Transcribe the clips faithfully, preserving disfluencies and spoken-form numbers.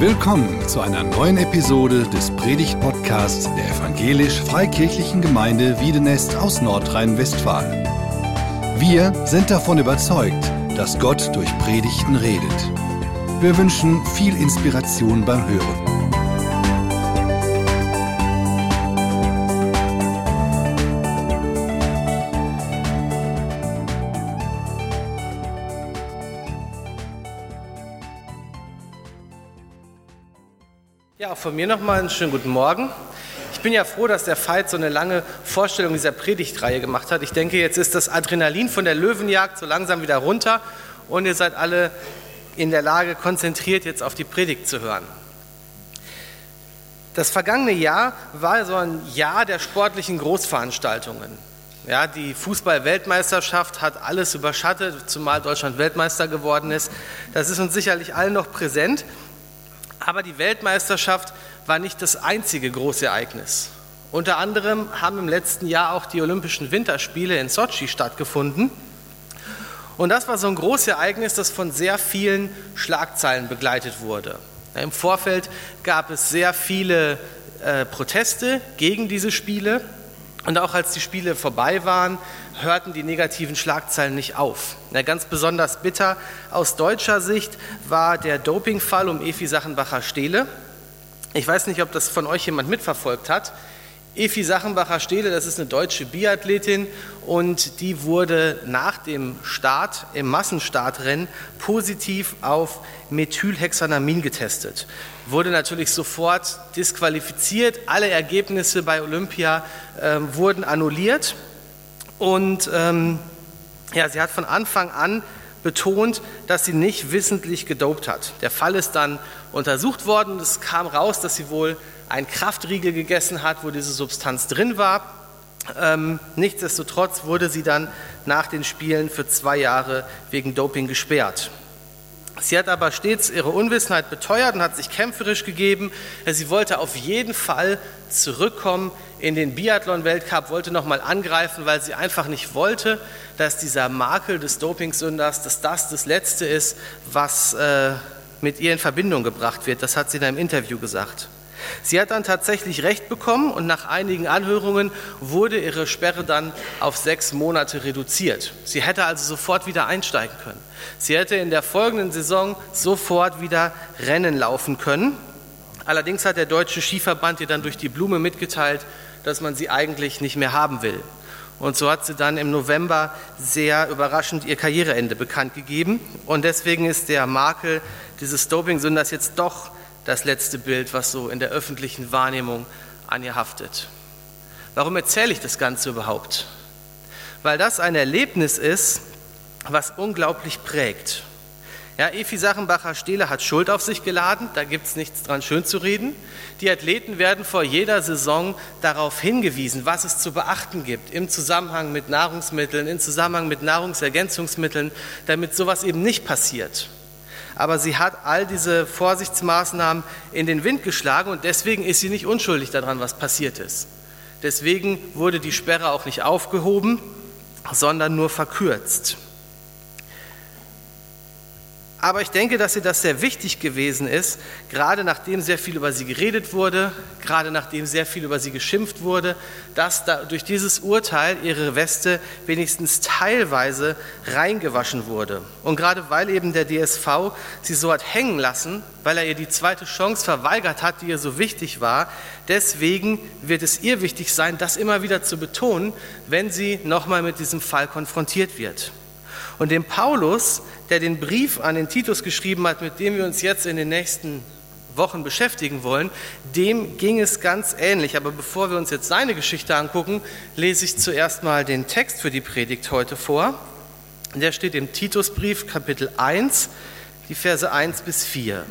Willkommen zu einer neuen Episode des Predigt-Podcasts der Evangelisch-Freikirchlichen Gemeinde Wiedenest aus Nordrhein-Westfalen. Wir sind davon überzeugt, dass Gott durch Predigten redet. Wir wünschen viel Inspiration beim Hören. Ja, auch von mir nochmal einen schönen guten Morgen. Ich bin ja froh, dass der Veit so eine lange Vorstellung dieser Predigtreihe gemacht hat. Ich denke, jetzt ist das Adrenalin von der Löwenjagd so langsam wieder runter und ihr seid alle in der Lage, konzentriert jetzt auf die Predigt zu hören. Das vergangene Jahr war so ein Jahr der sportlichen Großveranstaltungen. Ja, die Fußball-Weltmeisterschaft hat alles überschattet, zumal Deutschland Weltmeister geworden ist. Das ist uns sicherlich allen noch präsent. Aber die Weltmeisterschaft war nicht das einzige große Ereignis. Unter anderem haben im letzten Jahr auch die Olympischen Winterspiele in Sotschi stattgefunden. Und das war so ein großes Ereignis, das von sehr vielen Schlagzeilen begleitet wurde. Im Vorfeld gab es sehr viele äh, Proteste gegen diese Spiele. Und auch als die Spiele vorbei waren, hörten die negativen Schlagzeilen nicht auf. Ja, ganz besonders bitter aus deutscher Sicht war der Dopingfall um Efi Sachenbacher-Stehle. Ich weiß nicht, ob das von euch jemand mitverfolgt hat. Efi Sachenbacher-Stehle, das ist eine deutsche Biathletin und die wurde nach dem Start im Massenstartrennen positiv auf Methylhexanamin getestet. Wurde natürlich sofort disqualifiziert. Alle Ergebnisse bei Olympia äh, wurden annulliert. Und ähm, ja, sie hat von Anfang an betont, dass sie nicht wissentlich gedopt hat. Der Fall ist dann untersucht worden und es kam raus, dass sie wohl einen Kraftriegel gegessen hat, wo diese Substanz drin war. Ähm, nichtsdestotrotz wurde sie dann nach den Spielen für zwei Jahre wegen Doping gesperrt. Sie hat aber stets ihre Unwissenheit beteuert und hat sich kämpferisch gegeben. Sie wollte auf jeden Fall zurückkommen in den Biathlon-Weltcup, wollte nochmal angreifen, weil sie einfach nicht wollte, dass dieser Makel des Dopingsünders, dass das das Letzte ist, was äh, mit ihr in Verbindung gebracht wird. Das hat sie in einem Interview gesagt. Sie hat dann tatsächlich Recht bekommen und nach einigen Anhörungen wurde ihre Sperre dann auf sechs Monate reduziert. Sie hätte also sofort wieder einsteigen können. Sie hätte in der folgenden Saison sofort wieder Rennen laufen können. Allerdings hat der Deutsche Skiverband ihr dann durch die Blume mitgeteilt, dass man sie eigentlich nicht mehr haben will. Und so hat sie dann im November sehr überraschend ihr Karriereende bekannt gegeben. Und deswegen ist der Makel dieses Dopingsünders jetzt doch das letzte Bild, was so in der öffentlichen Wahrnehmung an ihr haftet. Warum erzähle ich das Ganze überhaupt? Weil das ein Erlebnis ist, was unglaublich prägt. Ja, Efi Sachenbacher-Stehle hat Schuld auf sich geladen, da gibt es nichts dran schön zu reden. Die Athleten werden vor jeder Saison darauf hingewiesen, was es zu beachten gibt im Zusammenhang mit Nahrungsmitteln, im Zusammenhang mit Nahrungsergänzungsmitteln, damit sowas eben nicht passiert. Aber sie hat all diese Vorsichtsmaßnahmen in den Wind geschlagen und deswegen ist sie nicht unschuldig daran, was passiert ist. Deswegen wurde die Sperre auch nicht aufgehoben, sondern nur verkürzt. Aber ich denke, dass ihr das sehr wichtig gewesen ist, gerade nachdem sehr viel über sie geredet wurde, gerade nachdem sehr viel über sie geschimpft wurde, dass da durch dieses Urteil ihre Weste wenigstens teilweise reingewaschen wurde. Und gerade weil eben der D S V sie so hat hängen lassen, weil er ihr die zweite Chance verweigert hat, die ihr so wichtig war, deswegen wird es ihr wichtig sein, das immer wieder zu betonen, wenn sie nochmal mit diesem Fall konfrontiert wird. Und dem Paulus, der den Brief an den Titus geschrieben hat, mit dem wir uns jetzt in den nächsten Wochen beschäftigen wollen, dem ging es ganz ähnlich. Aber bevor wir uns jetzt seine Geschichte angucken, lese ich zuerst mal den Text für die Predigt heute vor. Der steht im Titusbrief, Kapitel eins, die Verse eins bis vier.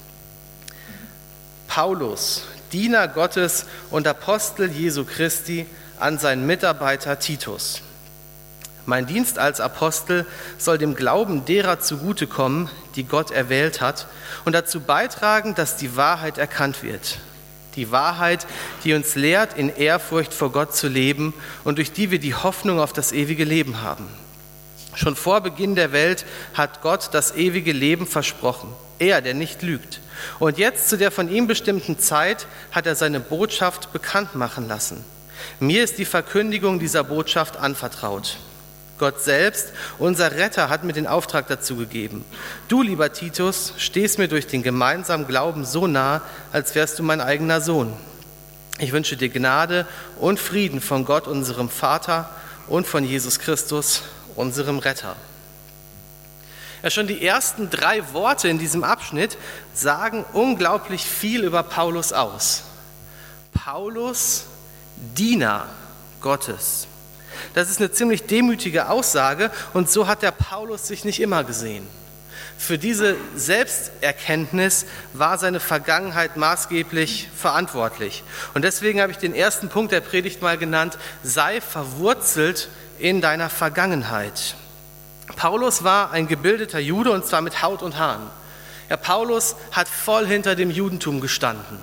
Paulus, Diener Gottes und Apostel Jesu Christi, an seinen Mitarbeiter Titus. Mein Dienst als Apostel soll dem Glauben derer zugutekommen, die Gott erwählt hat, und dazu beitragen, dass die Wahrheit erkannt wird. Die Wahrheit, die uns lehrt, in Ehrfurcht vor Gott zu leben und durch die wir die Hoffnung auf das ewige Leben haben. Schon vor Beginn der Welt hat Gott das ewige Leben versprochen. Er, der nicht lügt. Und jetzt, zu der von ihm bestimmten Zeit, hat er seine Botschaft bekannt machen lassen. Mir ist die Verkündigung dieser Botschaft anvertraut. Gott selbst, unser Retter, hat mir den Auftrag dazu gegeben. Du, lieber Titus, stehst mir durch den gemeinsamen Glauben so nah, als wärst du mein eigener Sohn. Ich wünsche dir Gnade und Frieden von Gott, unserem Vater, und von Jesus Christus, unserem Retter. Ja, schon die ersten drei Worte in diesem Abschnitt sagen unglaublich viel über Paulus aus. Paulus, Diener Gottes. Das ist eine ziemlich demütige Aussage und so hat der Paulus sich nicht immer gesehen. Für diese Selbsterkenntnis war seine Vergangenheit maßgeblich verantwortlich. Und deswegen habe ich den ersten Punkt der Predigt mal genannt: Sei verwurzelt in deiner Vergangenheit. Paulus war ein gebildeter Jude und zwar mit Haut und Haaren. Ja, Paulus hat voll hinter dem Judentum gestanden.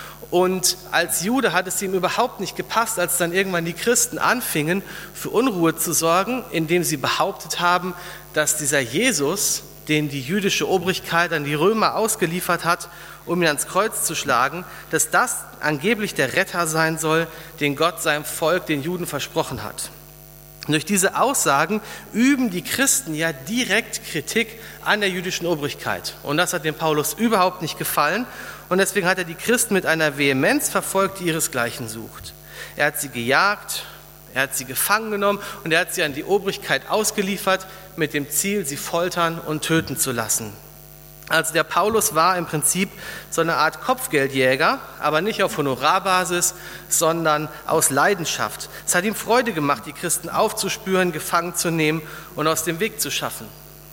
Und als Jude hat es ihm überhaupt nicht gepasst, als dann irgendwann die Christen anfingen, für Unruhe zu sorgen, indem sie behauptet haben, dass dieser Jesus, den die jüdische Obrigkeit an die Römer ausgeliefert hat, um ihn ans Kreuz zu schlagen, dass das angeblich der Retter sein soll, den Gott seinem Volk, den Juden, versprochen hat. Und durch diese Aussagen üben die Christen ja direkt Kritik an der jüdischen Obrigkeit. Und das hat dem Paulus überhaupt nicht gefallen. Und deswegen hat er die Christen mit einer Vehemenz verfolgt, die ihresgleichen sucht. Er hat sie gejagt, er hat sie gefangen genommen und er hat sie an die Obrigkeit ausgeliefert, mit dem Ziel, sie foltern und töten zu lassen. Also der Paulus war im Prinzip so eine Art Kopfgeldjäger, aber nicht auf Honorarbasis, sondern aus Leidenschaft. Es hat ihm Freude gemacht, die Christen aufzuspüren, gefangen zu nehmen und aus dem Weg zu schaffen.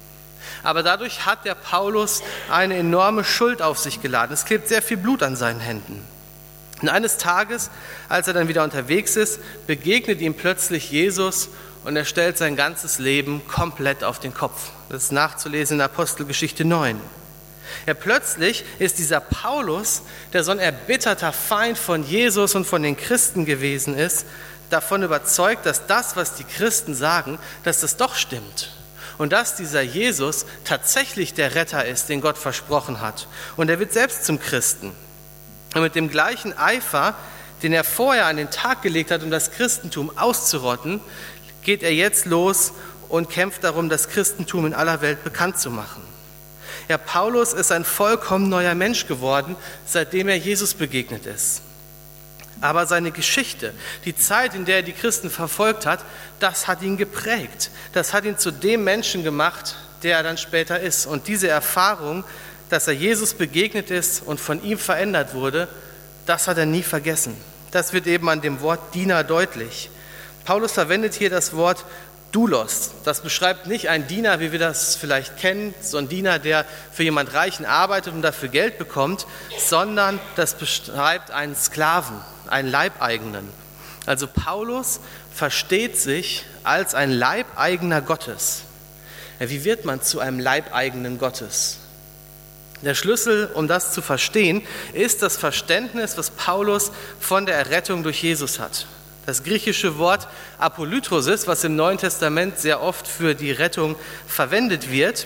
Aber dadurch hat der Paulus eine enorme Schuld auf sich geladen. Es klebt sehr viel Blut an seinen Händen. Und eines Tages, als er dann wieder unterwegs ist, begegnet ihm plötzlich Jesus und er stellt sein ganzes Leben komplett auf den Kopf. Das ist nachzulesen in Apostelgeschichte neun. Ja, plötzlich ist dieser Paulus, der so ein erbitterter Feind von Jesus und von den Christen gewesen ist, davon überzeugt, dass das, was die Christen sagen, dass das doch stimmt. Und dass dieser Jesus tatsächlich der Retter ist, den Gott versprochen hat. Und er wird selbst zum Christen. Und mit dem gleichen Eifer, den er vorher an den Tag gelegt hat, um das Christentum auszurotten, geht er jetzt los und kämpft darum, das Christentum in aller Welt bekannt zu machen. Ja, Paulus ist ein vollkommen neuer Mensch geworden, seitdem er Jesus begegnet ist. Aber seine Geschichte, die Zeit, in der er die Christen verfolgt hat, das hat ihn geprägt. Das hat ihn zu dem Menschen gemacht, der er dann später ist. Und diese Erfahrung, dass er Jesus begegnet ist und von ihm verändert wurde, das hat er nie vergessen. Das wird eben an dem Wort Diener deutlich. Paulus verwendet hier das Wort Doulos. Das beschreibt nicht einen Diener, wie wir das vielleicht kennen, so ein Diener, der für jemand Reichen arbeitet und dafür Geld bekommt, sondern das beschreibt einen Sklaven, einen Leibeigenen. Also Paulus versteht sich als ein Leibeigener Gottes. Ja, wie wird man zu einem Leibeigenen Gottes? Der Schlüssel, um das zu verstehen, ist das Verständnis, was Paulus von der Errettung durch Jesus hat. Das griechische Wort Apolytrosis, was im Neuen Testament sehr oft für die Rettung verwendet wird,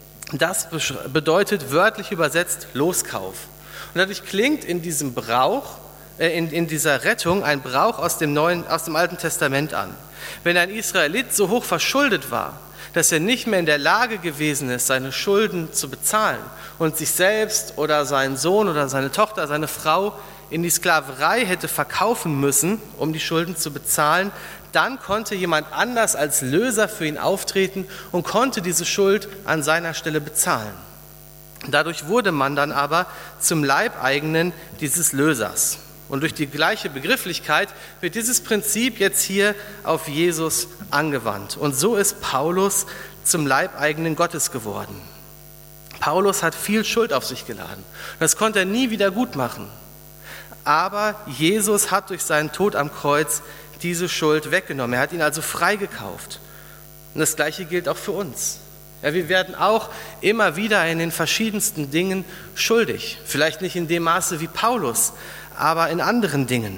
das bedeutet wörtlich übersetzt Loskauf. Und dadurch klingt in diesem Brauch, äh, in, in dieser Rettung ein Brauch aus dem, Neuen, aus dem Alten Testament an. Wenn ein Israelit so hoch verschuldet war, dass er nicht mehr in der Lage gewesen ist, seine Schulden zu bezahlen und sich selbst oder seinen Sohn oder seine Tochter, seine Frau in die Sklaverei hätte verkaufen müssen, um die Schulden zu bezahlen, dann konnte jemand anders als Löser für ihn auftreten und konnte diese Schuld an seiner Stelle bezahlen. Dadurch wurde man dann aber zum Leibeigenen dieses Lösers. Und durch die gleiche Begrifflichkeit wird dieses Prinzip jetzt hier auf Jesus angewandt. Und so ist Paulus zum Leibeigenen Gottes geworden. Paulus hat viel Schuld auf sich geladen. Das konnte er nie wieder gut machen. Aber Jesus hat durch seinen Tod am Kreuz diese Schuld weggenommen. Er hat ihn also freigekauft. Und das Gleiche gilt auch für uns. Ja, wir werden auch immer wieder in den verschiedensten Dingen schuldig. Vielleicht nicht in dem Maße wie Paulus, aber in anderen Dingen.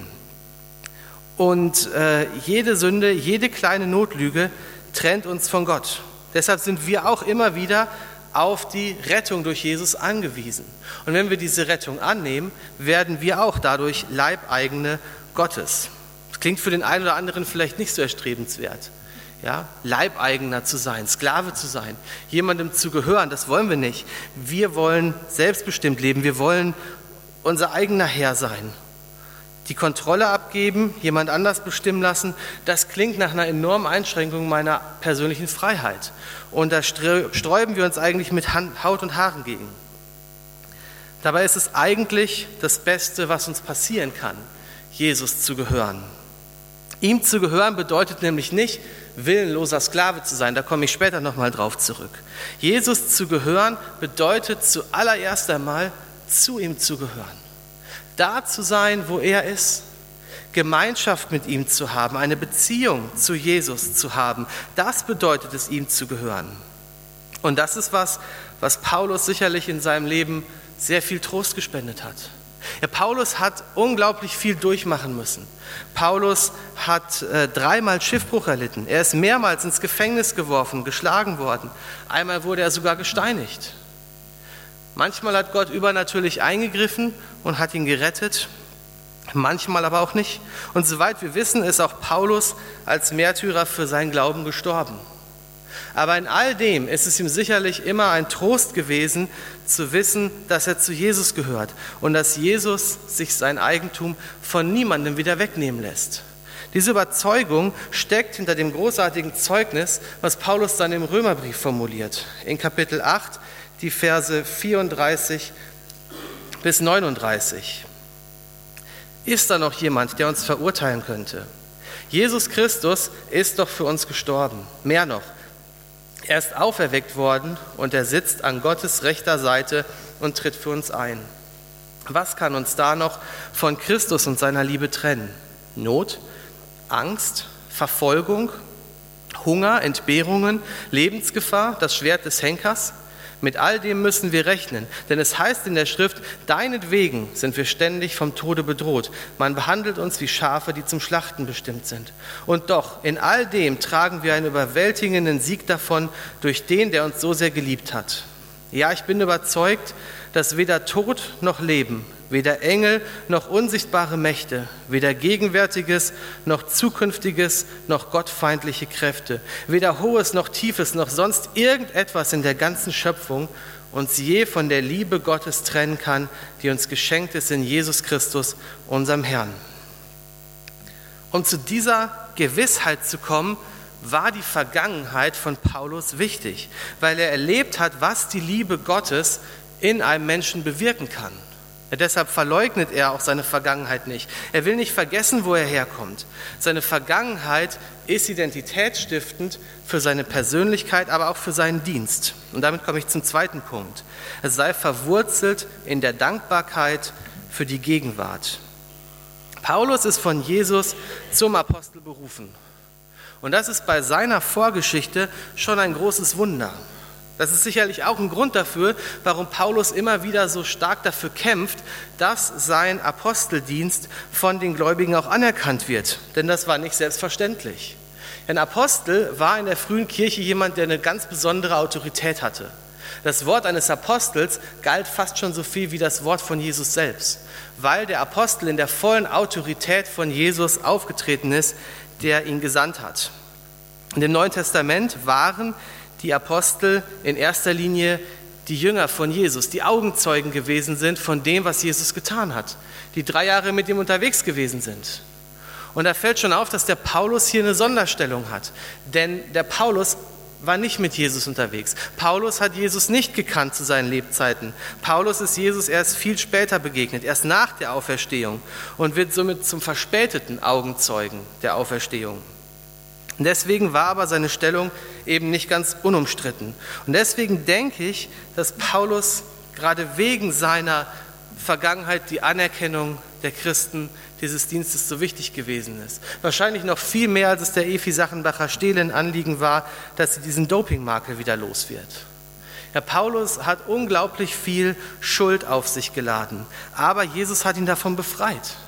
Und äh, jede Sünde, jede kleine Notlüge trennt uns von Gott. Deshalb sind wir auch immer wieder auf die Rettung durch Jesus angewiesen. Und wenn wir diese Rettung annehmen, werden wir auch dadurch Leibeigene Gottes. Das klingt für den einen oder anderen vielleicht nicht so erstrebenswert. Ja, Leibeigener zu sein, Sklave zu sein, jemandem zu gehören, das wollen wir nicht. Wir wollen selbstbestimmt leben, wir wollen unser eigener Herr sein. Die Kontrolle abgeben, jemand anders bestimmen lassen, das klingt nach einer enormen Einschränkung meiner persönlichen Freiheit. Und da sträuben wir uns eigentlich mit Haut und Haaren gegen. Dabei ist es eigentlich das Beste, was uns passieren kann, Jesus zu gehören. Ihm zu gehören bedeutet nämlich nicht, willenloser Sklave zu sein, da komme ich später nochmal drauf zurück. Jesus zu gehören bedeutet zuallererst einmal, zu ihm zu gehören. Da zu sein, wo er ist, Gemeinschaft mit ihm zu haben, eine Beziehung zu Jesus zu haben, das bedeutet es, ihm zu gehören. Und das ist was, was Paulus sicherlich in seinem Leben sehr viel Trost gespendet hat. Ja, Paulus hat unglaublich viel durchmachen müssen. Paulus hat äh, dreimal Schiffbruch erlitten. Er ist mehrmals ins Gefängnis geworfen, geschlagen worden. Einmal wurde er sogar gesteinigt. Manchmal hat Gott übernatürlich eingegriffen und hat ihn gerettet, manchmal aber auch nicht. Und soweit wir wissen, ist auch Paulus als Märtyrer für seinen Glauben gestorben. Aber in all dem ist es ihm sicherlich immer ein Trost gewesen, zu wissen, dass er zu Jesus gehört und dass Jesus sich sein Eigentum von niemandem wieder wegnehmen lässt. Diese Überzeugung steckt hinter dem großartigen Zeugnis, was Paulus dann im Römerbrief formuliert. In Kapitel acht, die Verse vierunddreißig bis neununddreißig. Ist da noch jemand, der uns verurteilen könnte? Jesus Christus ist doch für uns gestorben. Mehr noch, er ist auferweckt worden und er sitzt an Gottes rechter Seite und tritt für uns ein. Was kann uns da noch von Christus und seiner Liebe trennen? Not, Angst, Verfolgung, Hunger, Entbehrungen, Lebensgefahr, das Schwert des Henkers? Mit all dem müssen wir rechnen, denn es heißt in der Schrift, deinetwegen sind wir ständig vom Tode bedroht. Man behandelt uns wie Schafe, die zum Schlachten bestimmt sind. Und doch, in all dem tragen wir einen überwältigenden Sieg davon durch den, der uns so sehr geliebt hat. Ja, ich bin überzeugt, dass weder Tod noch Leben, weder Engel noch unsichtbare Mächte, weder Gegenwärtiges noch Zukünftiges noch gottfeindliche Kräfte, weder Hohes noch Tiefes noch sonst irgendetwas in der ganzen Schöpfung uns je von der Liebe Gottes trennen kann, die uns geschenkt ist in Jesus Christus, unserem Herrn. Um zu dieser Gewissheit zu kommen, war die Vergangenheit von Paulus wichtig, weil er erlebt hat, was die Liebe Gottes in einem Menschen bewirken kann. Ja, deshalb verleugnet er auch seine Vergangenheit nicht. Er will nicht vergessen, wo er herkommt. Seine Vergangenheit ist identitätsstiftend für seine Persönlichkeit, aber auch für seinen Dienst. Und damit komme ich zum zweiten Punkt. Es sei verwurzelt in der Dankbarkeit für die Gegenwart. Paulus ist von Jesus zum Apostel berufen. Und das ist bei seiner Vorgeschichte schon ein großes Wunder. Das ist sicherlich auch ein Grund dafür, warum Paulus immer wieder so stark dafür kämpft, dass sein Aposteldienst von den Gläubigen auch anerkannt wird. Denn das war nicht selbstverständlich. Ein Apostel war in der frühen Kirche jemand, der eine ganz besondere Autorität hatte. Das Wort eines Apostels galt fast schon so viel wie das Wort von Jesus selbst, weil der Apostel in der vollen Autorität von Jesus aufgetreten ist, der ihn gesandt hat. In dem Neuen Testament waren die Apostel in erster Linie die Jünger von Jesus, die Augenzeugen gewesen sind von dem, was Jesus getan hat, die drei Jahre mit ihm unterwegs gewesen sind. Und da fällt schon auf, dass der Paulus hier eine Sonderstellung hat, denn der Paulus war nicht mit Jesus unterwegs. Paulus hat Jesus nicht gekannt zu seinen Lebzeiten. Paulus ist Jesus erst viel später begegnet, erst nach der Auferstehung und wird somit zum verspäteten Augenzeugen der Auferstehung. Und deswegen war aber seine Stellung eben nicht ganz unumstritten. Und deswegen denke ich, dass Paulus gerade wegen seiner Vergangenheit die Anerkennung der Christen dieses Dienstes so wichtig gewesen ist. Wahrscheinlich noch viel mehr, als es der Efi Sachenbacher-Stehle ein Anliegen war, dass sie diesen Dopingmakel wieder los wird. Ja, Paulus hat unglaublich viel Schuld auf sich geladen, aber Jesus hat ihn davon befreit.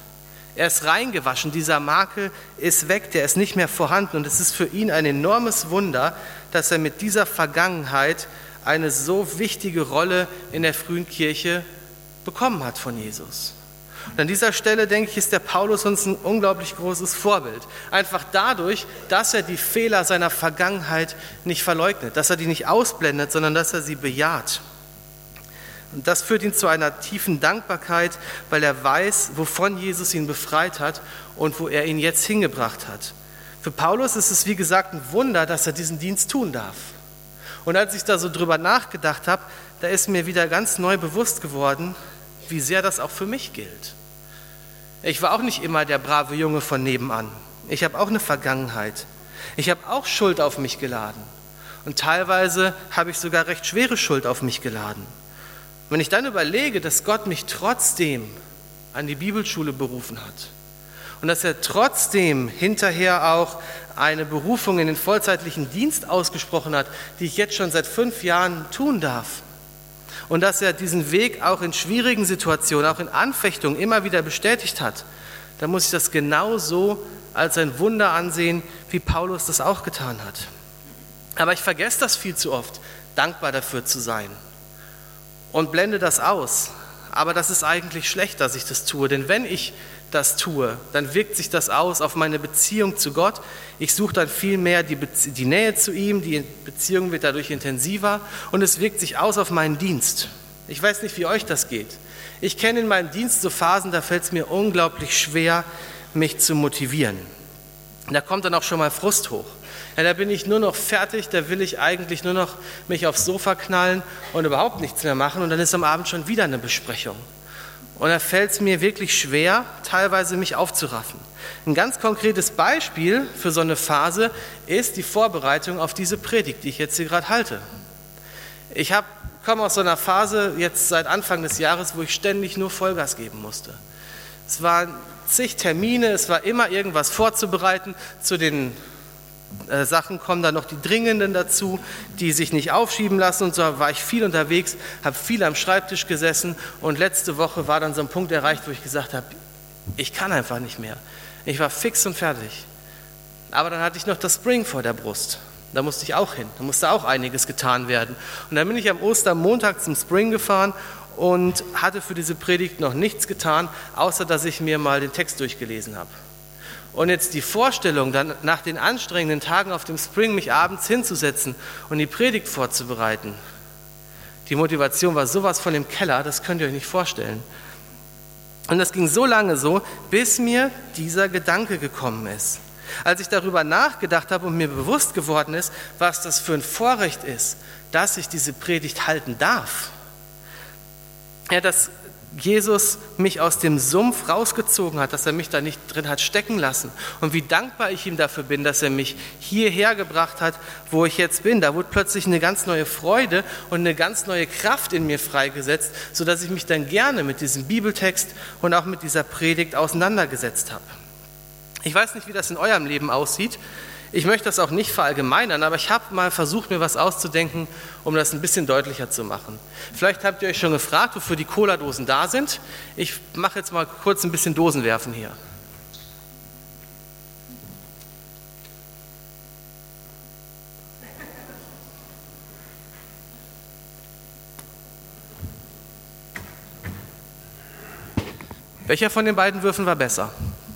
Er ist reingewaschen, dieser Makel ist weg, der ist nicht mehr vorhanden. Und es ist für ihn ein enormes Wunder, dass er mit dieser Vergangenheit eine so wichtige Rolle in der frühen Kirche bekommen hat von Jesus. Und an dieser Stelle, denke ich, ist der Paulus uns ein unglaublich großes Vorbild. Einfach dadurch, dass er die Fehler seiner Vergangenheit nicht verleugnet, dass er die nicht ausblendet, sondern dass er sie bejaht. Und das führt ihn zu einer tiefen Dankbarkeit, weil er weiß, wovon Jesus ihn befreit hat und wo er ihn jetzt hingebracht hat. Für Paulus ist es, wie gesagt, ein Wunder, dass er diesen Dienst tun darf. Und als ich da so drüber nachgedacht habe, da ist mir wieder ganz neu bewusst geworden, wie sehr das auch für mich gilt. Ich war auch nicht immer der brave Junge von nebenan. Ich habe auch eine Vergangenheit. Ich habe auch Schuld auf mich geladen. Und teilweise habe ich sogar recht schwere Schuld auf mich geladen. Wenn ich dann überlege, dass Gott mich trotzdem an die Bibelschule berufen hat und dass er trotzdem hinterher auch eine Berufung in den vollzeitlichen Dienst ausgesprochen hat, die ich jetzt schon seit fünf Jahren tun darf, und dass er diesen Weg auch in schwierigen Situationen, auch in Anfechtungen immer wieder bestätigt hat, dann muss ich das genauso als ein Wunder ansehen, wie Paulus das auch getan hat. Aber ich vergesse das viel zu oft, dankbar dafür zu sein. Und blende das aus. Aber das ist eigentlich schlecht, dass ich das tue. Denn wenn ich das tue, dann wirkt sich das aus auf meine Beziehung zu Gott. Ich suche dann viel mehr die, Bezie- die Nähe zu ihm. Die Beziehung wird dadurch intensiver. Und es wirkt sich aus auf meinen Dienst. Ich weiß nicht, wie euch das geht. Ich kenne in meinem Dienst so Phasen, da fällt es mir unglaublich schwer, mich zu motivieren. Da kommt dann auch schon mal Frust hoch. Ja, da bin ich nur noch fertig, da will ich eigentlich nur noch mich aufs Sofa knallen und überhaupt nichts mehr machen. Und dann ist am Abend schon wieder eine Besprechung. Und da fällt es mir wirklich schwer, teilweise mich aufzuraffen. Ein ganz konkretes Beispiel für so eine Phase ist die Vorbereitung auf diese Predigt, die ich jetzt hier gerade halte. Ich hab, komme aus so einer Phase jetzt seit Anfang des Jahres, wo ich ständig nur Vollgas geben musste. Es waren zig Termine, es war immer irgendwas vorzubereiten. Zu den äh, Sachen kommen dann noch die dringenden dazu, die sich nicht aufschieben lassen. Und so war ich viel unterwegs, habe viel am Schreibtisch gesessen. Und letzte Woche war dann so ein Punkt erreicht, wo ich gesagt habe, ich kann einfach nicht mehr. Ich war fix und fertig. Aber dann hatte ich noch das Spring vor der Brust. Da musste ich auch hin, da musste auch einiges getan werden. Und dann bin ich am Ostermontag zum Spring gefahren und hatte für diese Predigt noch nichts getan, außer dass ich mir mal den Text durchgelesen habe. Und jetzt die Vorstellung, dann nach den anstrengenden Tagen auf dem Spring mich abends hinzusetzen und die Predigt vorzubereiten. Die Motivation war sowas von im Keller, das könnt ihr euch nicht vorstellen. Und das ging so lange so, bis mir dieser Gedanke gekommen ist. Als ich darüber nachgedacht habe und mir bewusst geworden ist, was das für ein Vorrecht ist, dass ich diese Predigt halten darf. Ja, dass Jesus mich aus dem Sumpf rausgezogen hat, dass er mich da nicht drin hat stecken lassen. Und wie dankbar ich ihm dafür bin, dass er mich hierher gebracht hat, wo ich jetzt bin. Da wurde plötzlich eine ganz neue Freude und eine ganz neue Kraft in mir freigesetzt, sodass ich mich dann gerne mit diesem Bibeltext und auch mit dieser Predigt auseinandergesetzt habe. Ich weiß nicht, wie das in eurem Leben aussieht. Ich möchte das auch nicht verallgemeinern, aber ich habe mal versucht, mir was auszudenken, um das ein bisschen deutlicher zu machen. Vielleicht habt ihr euch schon gefragt, wofür die Cola-Dosen da sind. Ich mache jetzt mal kurz ein bisschen Dosenwerfen hier. Welcher von den beiden Würfen war besser?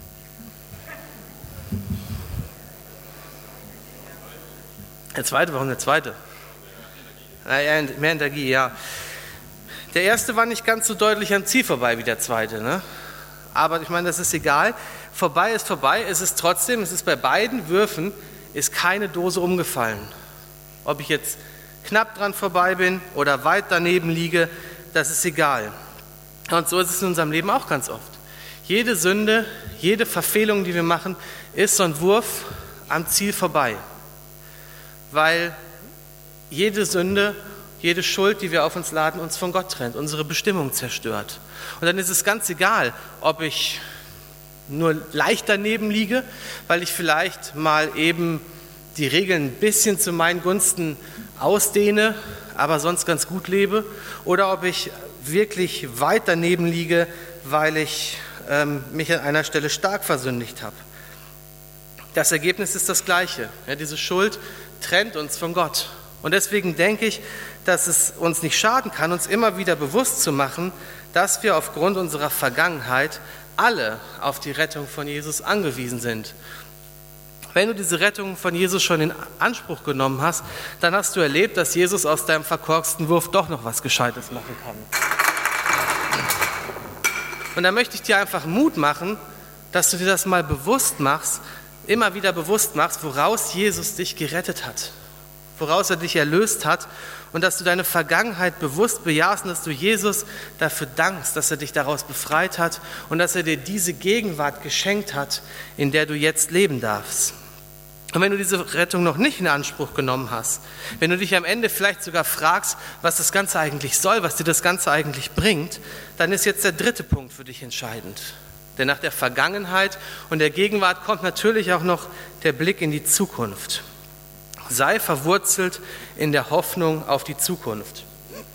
Der zweite, warum der zweite? Naja, mehr Energie, ja. Der erste war nicht ganz so deutlich am Ziel vorbei wie der zweite, ne? Aber ich meine, das ist egal. Vorbei ist vorbei. Es ist trotzdem, es ist bei beiden Würfen, ist keine Dose umgefallen. Ob ich jetzt knapp dran vorbei bin oder weit daneben liege, das ist egal. Und so ist es in unserem Leben auch ganz oft. Jede Sünde, jede Verfehlung, die wir machen, ist so ein Wurf am Ziel vorbei. Weil jede Sünde, jede Schuld, die wir auf uns laden, uns von Gott trennt, unsere Bestimmung zerstört. Und dann ist es ganz egal, ob ich nur leicht daneben liege, weil ich vielleicht mal eben die Regeln ein bisschen zu meinen Gunsten ausdehne, aber sonst ganz gut lebe, oder ob ich wirklich weit daneben liege, weil ich ähm, mich an einer Stelle stark versündigt habe. Das Ergebnis ist das Gleiche. Ja, diese Schuld trennt uns von Gott. Und deswegen denke ich, dass es uns nicht schaden kann, uns immer wieder bewusst zu machen, dass wir aufgrund unserer Vergangenheit alle auf die Rettung von Jesus angewiesen sind. Wenn du diese Rettung von Jesus schon in Anspruch genommen hast, dann hast du erlebt, dass Jesus aus deinem verkorksten Wurf doch noch was Gescheites machen kann. Und da möchte ich dir einfach Mut machen, dass du dir das mal bewusst machst, immer wieder bewusst machst, woraus Jesus dich gerettet hat, woraus er dich erlöst hat und dass du deine Vergangenheit bewusst bejahst und dass du Jesus dafür dankst, dass er dich daraus befreit hat und dass er dir diese Gegenwart geschenkt hat, in der du jetzt leben darfst. Und wenn du diese Rettung noch nicht in Anspruch genommen hast, wenn du dich am Ende vielleicht sogar fragst, was das Ganze eigentlich soll, was dir das Ganze eigentlich bringt, dann ist jetzt der dritte Punkt für dich entscheidend. Denn nach der Vergangenheit und der Gegenwart kommt natürlich auch noch der Blick in die Zukunft. Sei verwurzelt in der Hoffnung auf die Zukunft.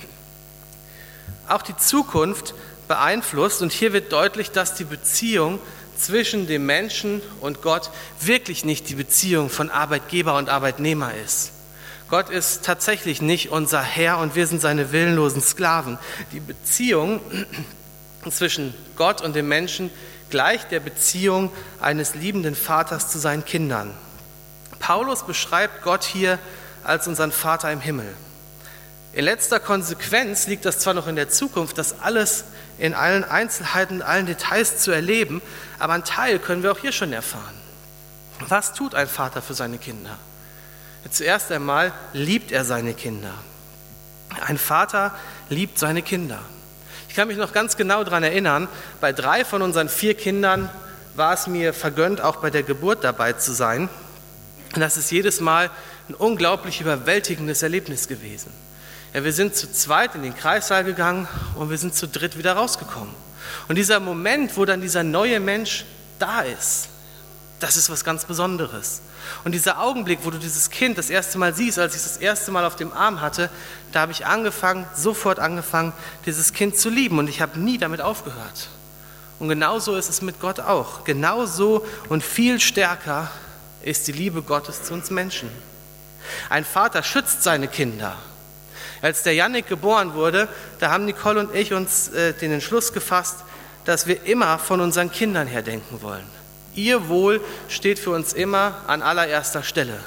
Auch die Zukunft beeinflusst, und hier wird deutlich, dass die Beziehung zwischen dem Menschen und Gott wirklich nicht die Beziehung von Arbeitgeber und Arbeitnehmer ist. Gott ist tatsächlich nicht unser Herr und wir sind seine willenlosen Sklaven. Die Beziehung zwischen Gott und dem Menschen gleicht der Beziehung eines liebenden Vaters zu seinen Kindern. Paulus beschreibt Gott hier als unseren Vater im Himmel. In letzter Konsequenz liegt das zwar noch in der Zukunft, das alles in allen Einzelheiten, in allen Details zu erleben, aber einen Teil können wir auch hier schon erfahren. Was tut ein Vater für seine Kinder? Zuerst einmal liebt er seine Kinder. Ein Vater liebt seine Kinder. Ich kann mich noch ganz genau daran erinnern, bei drei von unseren vier Kindern war es mir vergönnt, auch bei der Geburt dabei zu sein. Und das ist jedes Mal ein unglaublich überwältigendes Erlebnis gewesen. Ja, wir sind zu zweit in den Kreissaal gegangen und wir sind zu dritt wieder rausgekommen. Und dieser Moment, wo dann dieser neue Mensch da ist, das ist was ganz Besonderes. Und dieser Augenblick, wo du dieses Kind das erste Mal siehst, als ich es das erste Mal auf dem Arm hatte, da habe ich angefangen, sofort angefangen, dieses Kind zu lieben. Und ich habe nie damit aufgehört. Und genauso ist es mit Gott auch. Genauso und viel stärker ist die Liebe Gottes zu uns Menschen. Ein Vater schützt seine Kinder. Als der Jannik geboren wurde, da haben Nicole und ich uns äh, den Entschluss gefasst, dass wir immer von unseren Kindern her denken wollen. Ihr Wohl steht für uns immer an allererster Stelle.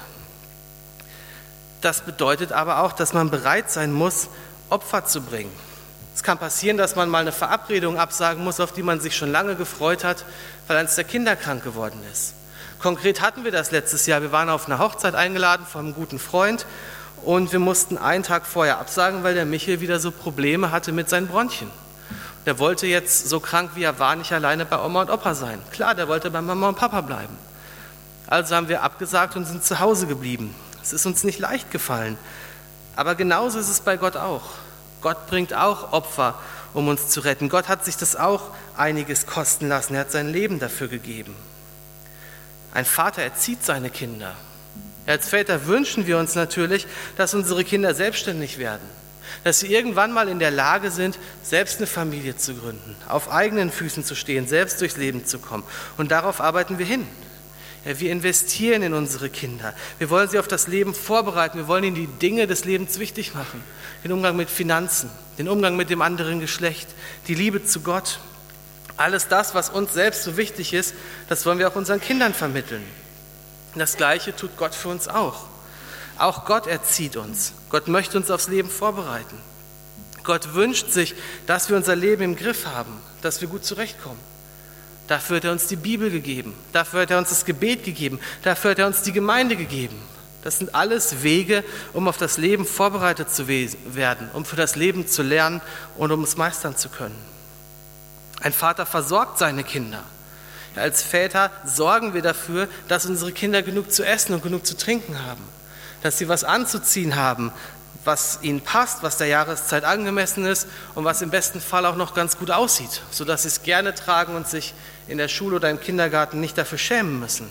Das bedeutet aber auch, dass man bereit sein muss, Opfer zu bringen. Es kann passieren, dass man mal eine Verabredung absagen muss, auf die man sich schon lange gefreut hat, weil eins der Kinder krank geworden ist. Konkret hatten wir das letztes Jahr. Wir waren auf eine Hochzeit eingeladen von einem guten Freund und wir mussten einen Tag vorher absagen, weil der Michel wieder so Probleme hatte mit seinen Bronchien. Der wollte jetzt, so krank wie er war, nicht alleine bei Oma und Opa sein. Klar, der wollte bei Mama und Papa bleiben. Also haben wir abgesagt und sind zu Hause geblieben. Es ist uns nicht leicht gefallen. Aber genauso ist es bei Gott auch. Gott bringt auch Opfer, um uns zu retten. Gott hat sich das auch einiges kosten lassen. Er hat sein Leben dafür gegeben. Ein Vater erzieht seine Kinder. Als Väter wünschen wir uns natürlich, dass unsere Kinder selbstständig werden. Dass sie irgendwann mal in der Lage sind, selbst eine Familie zu gründen, auf eigenen Füßen zu stehen, selbst durchs Leben zu kommen. Und darauf arbeiten wir hin. Ja, wir investieren in unsere Kinder. Wir wollen sie auf das Leben vorbereiten. Wir wollen ihnen die Dinge des Lebens wichtig machen. Den Umgang mit Finanzen, den Umgang mit dem anderen Geschlecht, die Liebe zu Gott. Alles das, was uns selbst so wichtig ist, das wollen wir auch unseren Kindern vermitteln. Das Gleiche tut Gott für uns auch. Auch Gott erzieht uns. Gott möchte uns aufs Leben vorbereiten. Gott wünscht sich, dass wir unser Leben im Griff haben, dass wir gut zurechtkommen. Dafür hat er uns die Bibel gegeben. Dafür hat er uns das Gebet gegeben. Dafür hat er uns die Gemeinde gegeben. Das sind alles Wege, um auf das Leben vorbereitet zu werden, um für das Leben zu lernen und um es meistern zu können. Ein Vater versorgt seine Kinder. Als Väter sorgen wir dafür, dass unsere Kinder genug zu essen und genug zu trinken haben. Dass sie was anzuziehen haben, was ihnen passt, was der Jahreszeit angemessen ist und was im besten Fall auch noch ganz gut aussieht, sodass sie es gerne tragen und sich in der Schule oder im Kindergarten nicht dafür schämen müssen.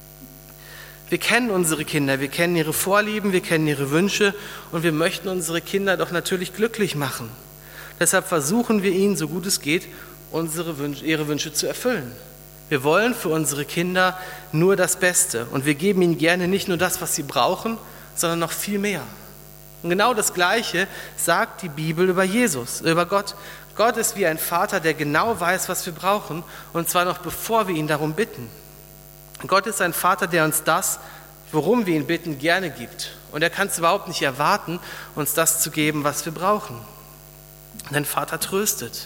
Wir kennen unsere Kinder, wir kennen ihre Vorlieben, wir kennen ihre Wünsche und wir möchten unsere Kinder doch natürlich glücklich machen. Deshalb versuchen wir ihnen, so gut es geht, unsere Wünsche, ihre Wünsche zu erfüllen. Wir wollen für unsere Kinder nur das Beste und wir geben ihnen gerne nicht nur das, was sie brauchen, sondern noch viel mehr. Und genau das Gleiche sagt die Bibel über Jesus, über Gott. Gott ist wie ein Vater, der genau weiß, was wir brauchen, und zwar noch bevor wir ihn darum bitten. Gott ist ein Vater, der uns das, worum wir ihn bitten, gerne gibt. Und er kann es überhaupt nicht erwarten, uns das zu geben, was wir brauchen. Denn Vater tröstet.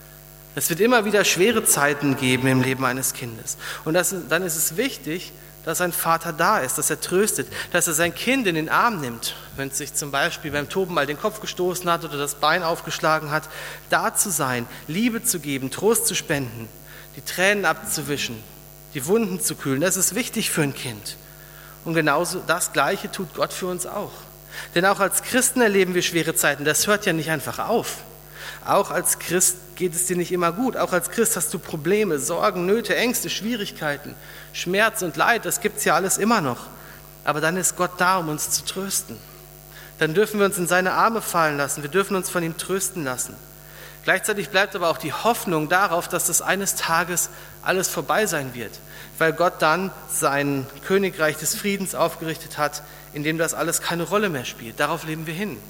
Es wird immer wieder schwere Zeiten geben im Leben eines Kindes. Und das, dann ist es wichtig, dass ein Vater da ist, dass er tröstet, dass er sein Kind in den Arm nimmt, wenn es sich zum Beispiel beim Toben mal den Kopf gestoßen hat oder das Bein aufgeschlagen hat, da zu sein, Liebe zu geben, Trost zu spenden, die Tränen abzuwischen, die Wunden zu kühlen. Das ist wichtig für ein Kind. Und genauso das Gleiche tut Gott für uns auch. Denn auch als Christen erleben wir schwere Zeiten. Das hört ja nicht einfach auf. Auch als Christ geht es dir nicht immer gut. Auch als Christ hast du Probleme, Sorgen, Nöte, Ängste, Schwierigkeiten, Schmerz und Leid. Das gibt es ja alles immer noch. Aber dann ist Gott da, um uns zu trösten. Dann dürfen wir uns in seine Arme fallen lassen. Wir dürfen uns von ihm trösten lassen. Gleichzeitig bleibt aber auch die Hoffnung darauf, dass das eines Tages alles vorbei sein wird, weil Gott dann sein Königreich des Friedens aufgerichtet hat, in dem das alles keine Rolle mehr spielt. Darauf leben wir hin.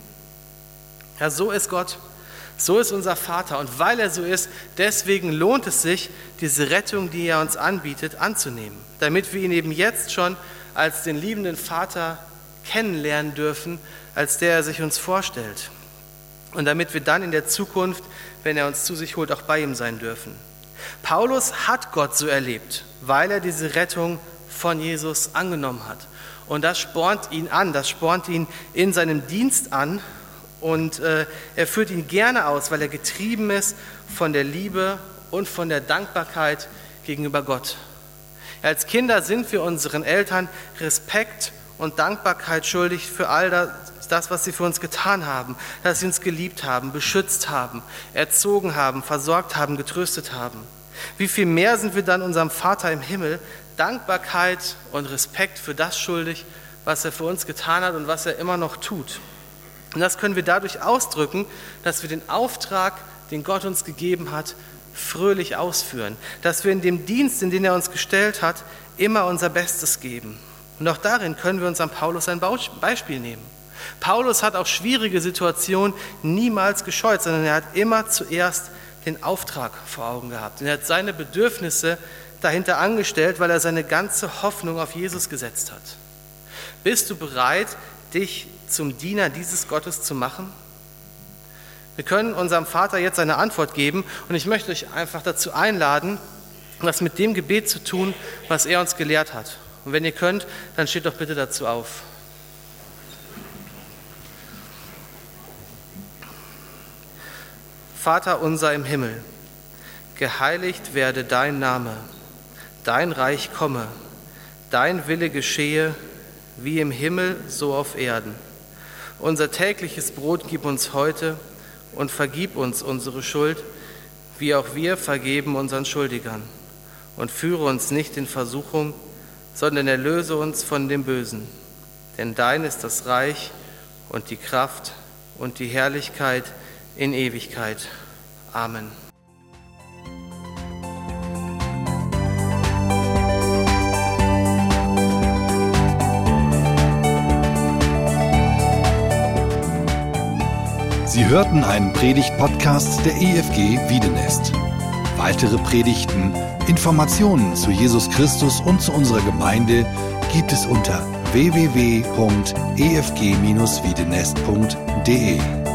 Ja, so ist Gott. So ist unser Vater. Und weil er so ist, deswegen lohnt es sich, diese Rettung, die er uns anbietet, anzunehmen, damit wir ihn eben jetzt schon als den liebenden Vater kennenlernen dürfen, als der er sich uns vorstellt. Und damit wir dann in der Zukunft, wenn er uns zu sich holt, auch bei ihm sein dürfen. Paulus hat Gott so erlebt, weil er diese Rettung von Jesus angenommen hat. Und das spornt ihn an, das spornt ihn in seinem Dienst an. Und äh, er führt ihn gerne aus, weil er getrieben ist von der Liebe und von der Dankbarkeit gegenüber Gott. Ja, als Kinder sind wir unseren Eltern Respekt und Dankbarkeit schuldig für all das, das, was sie für uns getan haben, dass sie uns geliebt haben, beschützt haben, erzogen haben, versorgt haben, getröstet haben. Wie viel mehr sind wir dann unserem Vater im Himmel Dankbarkeit und Respekt für das schuldig, was er für uns getan hat und was er immer noch tut. Und das können wir dadurch ausdrücken, dass wir den Auftrag, den Gott uns gegeben hat, fröhlich ausführen. Dass wir in dem Dienst, in den er uns gestellt hat, immer unser Bestes geben. Und auch darin können wir uns an Paulus ein Beispiel nehmen. Paulus hat auch schwierige Situationen niemals gescheut, sondern er hat immer zuerst den Auftrag vor Augen gehabt. Und er hat seine Bedürfnisse dahinter angestellt, weil er seine ganze Hoffnung auf Jesus gesetzt hat. Bist du bereit, dich zum Diener dieses Gottes zu machen? Wir können unserem Vater jetzt eine Antwort geben und ich möchte euch einfach dazu einladen, das mit dem Gebet zu tun, was er uns gelehrt hat. Und wenn ihr könnt, dann steht doch bitte dazu auf. Vater unser im Himmel, geheiligt werde dein Name, dein Reich komme, dein Wille geschehe, wie im Himmel, so auf Erden. Unser tägliches Brot gib uns heute und vergib uns unsere Schuld, wie auch wir vergeben unseren Schuldigern. Und führe uns nicht in Versuchung, sondern erlöse uns von dem Bösen. Denn dein ist das Reich und die Kraft und die Herrlichkeit in Ewigkeit. Amen. Sie hörten einen Predigt-Podcast der E F G Wiedenest. Weitere Predigten, Informationen zu Jesus Christus und zu unserer Gemeinde gibt es unter w w w punkt e f g dash wiedenest punkt d e.